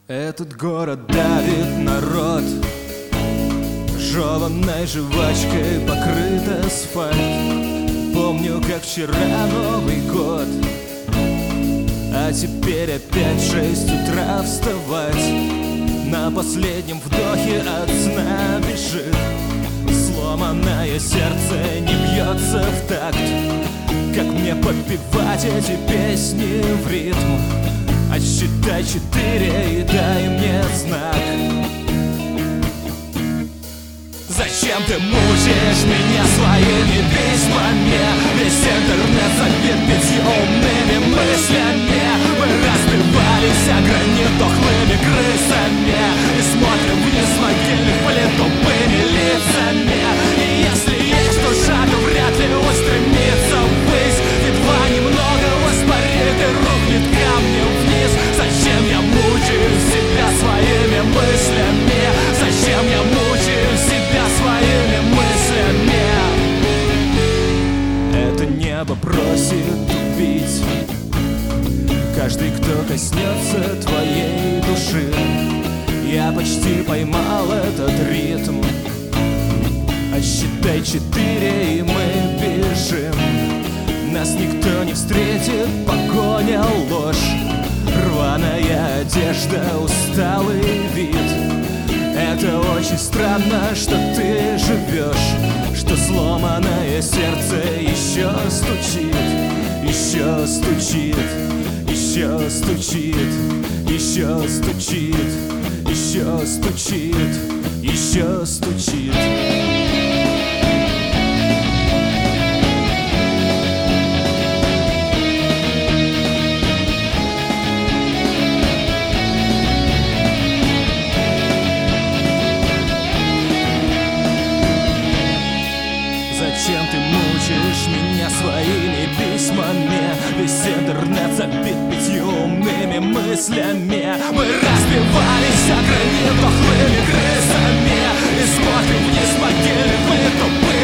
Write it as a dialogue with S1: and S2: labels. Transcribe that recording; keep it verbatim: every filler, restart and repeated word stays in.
S1: Этот город давит народ, жеванной жвачкой покрыт асфальт. Помню, как вчера Новый год, а теперь опять в шесть утра вставать. На последнем вдохе от сна бежит, сломанное сердце не бьется в такт. Как мне подпевать эти песни в ритм? Отсчитай четыре и дай мне знак. Зачем ты мучаешь меня своими письмами? Весь интернет забит пятью умными мыслями. Мы разбивались о гранит тухлыми крысами и смотрим вниз с могильных плит тупыми лицами. И если есть душа, то вряд ли устремится ввысь. Едва немного воспарит и рухнет камнем вниз. Зачем я мучаю себя своими мыслями? Зачем я мучаю себя своими мыслями? Это небо просит убить каждый, кто коснется твоей души. Я почти поймал этот ритм. Отсчитай четыре, и мы бежим. Нас никто не встретит, погоня ложь. Рваная одежда, усталый вид. Это очень странно, что ты живешь, что сломанное сердце еще стучит, еще стучит, еще стучит, еще стучит, еще стучит, еще стучит. Зачем ты мучаешь меня своими письмами? Весь интернет забит пятью умными мыслями. Мы разбивались о гранит тухлыми крысами и смотрим вниз могильных плит тупых